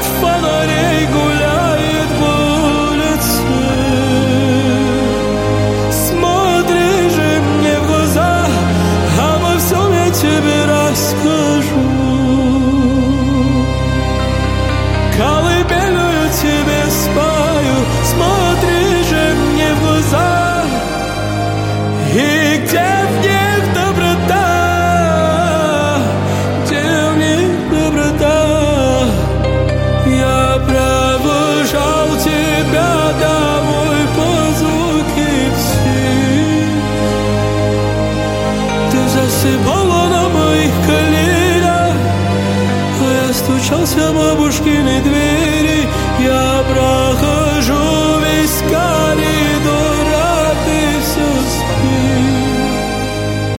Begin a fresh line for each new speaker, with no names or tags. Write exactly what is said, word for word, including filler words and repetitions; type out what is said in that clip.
фонарей гуляет по улице. Смотри же мне в глаза, обо всем я тебе расскажу. Колыбельную тебе спою, смотри же мне в глаза. И где в них доброта, где в них доброта, я провожал тебя домой под звуки птиц. Ты засыпала на моих коленях, а я стучался в бабушкины двери. Я